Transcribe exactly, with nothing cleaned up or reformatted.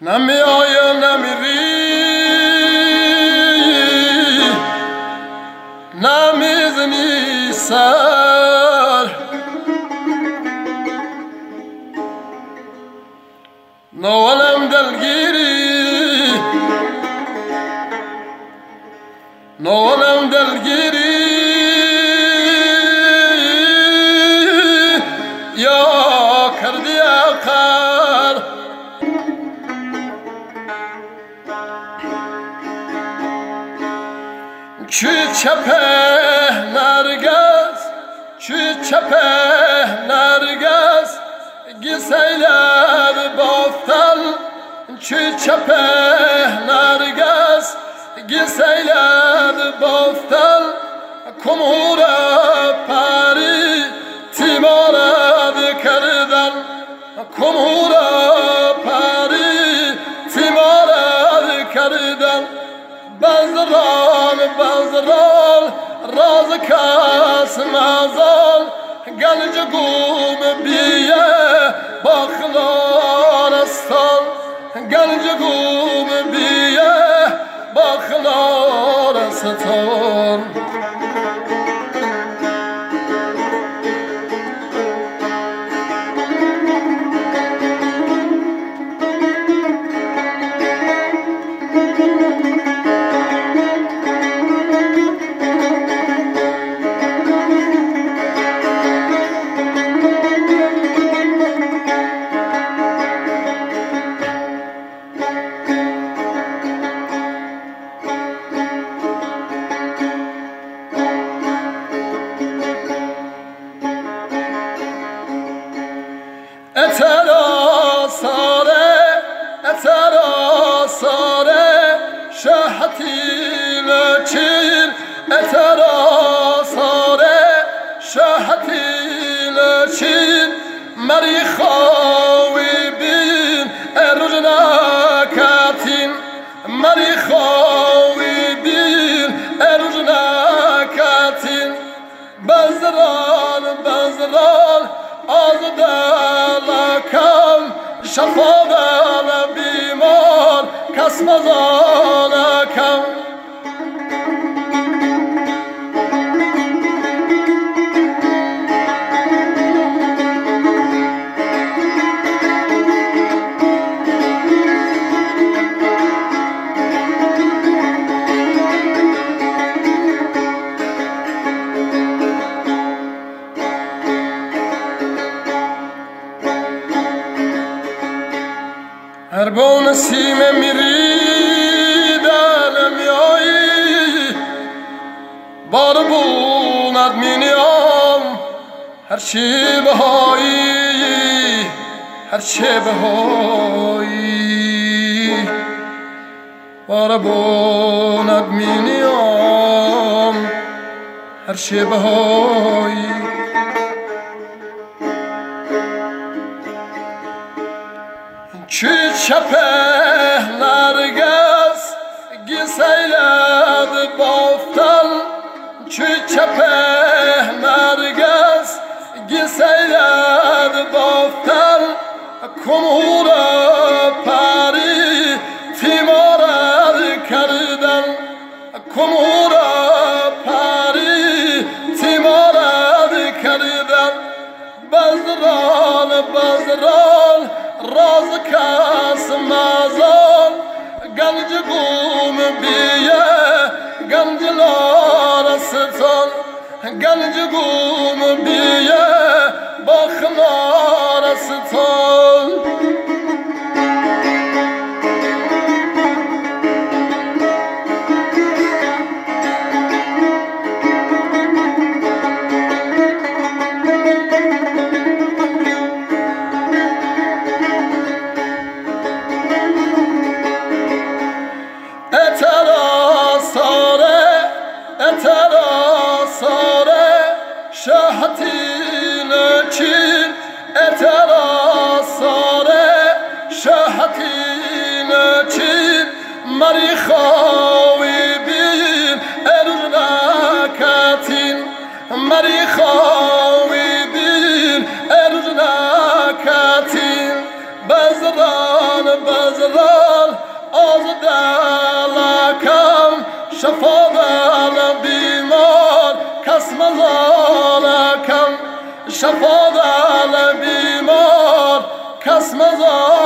نمیای نمیری نمیزنی سر نوالم دلگیری نوالم دلگیری یا کردی آخر چی چپه نرگس چی چپه نرگس گسیلر بافتل چی چپه نرگس گسیلر بافتل کمورا پری تیمارد کردن کمورا پری تیمارد کردن بزران بزران راز کس مزال گنج گوم بیه باخلارستان گنج گوم بیه باخلارستان اترا ساره اترا ساره شهتی لچین اترا ساره شهتی لچین مری خواهی بین ارجنا کتین مری خواهی بین ارجنا کتین بزران بزران آزدال کم شفا دل بیمار کس مزان کم هر بون سیم میری دلم یایی بار بوند مینیام هر چی بهایی هر چی بهایی بار بوند مینیام هر چی بهایی چی چپه نرگس گسیلد بافتل چی چپه نرگس گسیلد بافتل کمورا پری تیمارد کردن کمورا پری تیمارد کردن بزران بزران راز کس مزال گنج گوم بیه گنج لارستان گنج گوم بیه باخلارستان شهتی لچین اترا ساره شهتی لچین مری خواهی بین ارجنا کتین مری خواهی بین ارجنا کتین بزران بزران شفا دل بیمار کس مزار